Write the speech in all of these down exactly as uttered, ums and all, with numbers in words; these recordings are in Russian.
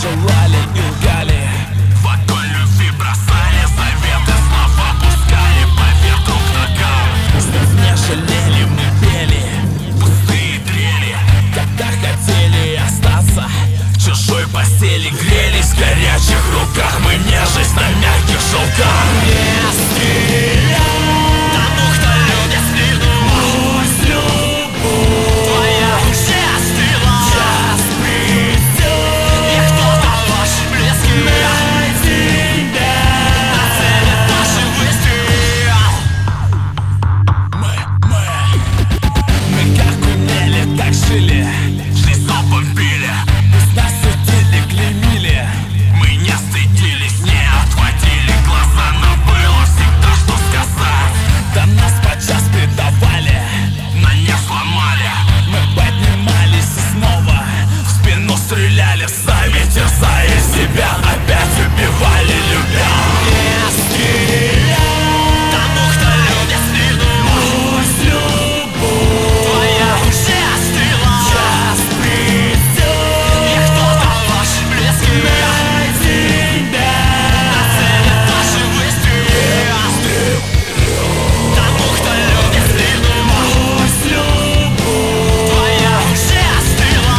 желали и лгали. В огонь любви бросали, заветы слова пускали по ветру к ногам. Слов не жалели, мы пели пустые трели, когда хотели остаться в чужой постели грелись в горячих руках. Мы нежесть на мягких шелках. Не стреляй Тому, кто любит слину, пусть любовь твоя уже остыла. час придет, И кто-то ваш близкий на тебя. нацелит наши выстрелы. Мы, мы, Мы как умели, так жили, жизнь бомбили. пусть нас судили, клеймили. Мы не стыдились, не отводили глаза. Нам было всегда что сказать. Да нас подчас предавали, На не сломали, мы поднимались и снова в спину стреляли, сами терзая себя, опять убивали, любя. не стреляй. Тому, кто любит слину, Пусть любовь твоя уже остыла. час придет, И кто-то ваш близкий на тебя. нацелит наши выстрелы. Тому, кто любит слину, Пусть любовь твоя уже остыла.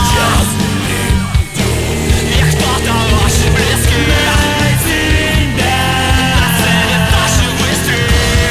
И кто-то ваш близкий на тебя. нацелит наши выстрелы.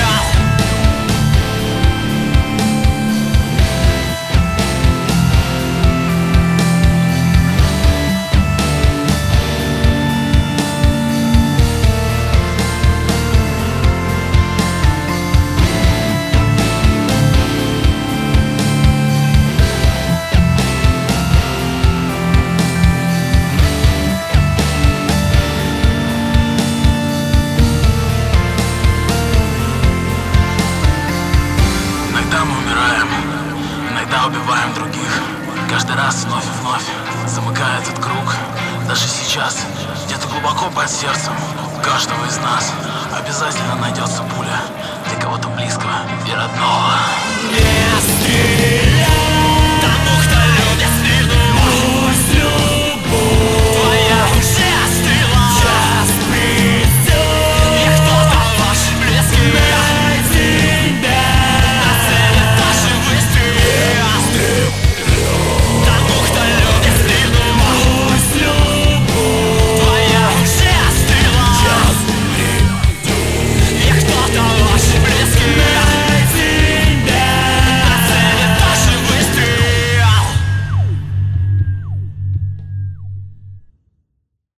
Иногда мы умираем, иногда убиваем других. Каждый раз вновь и вновь замыкая этот круг. Даже сейчас, где-то глубоко под сердцем у каждого из нас обязательно найдется пуля,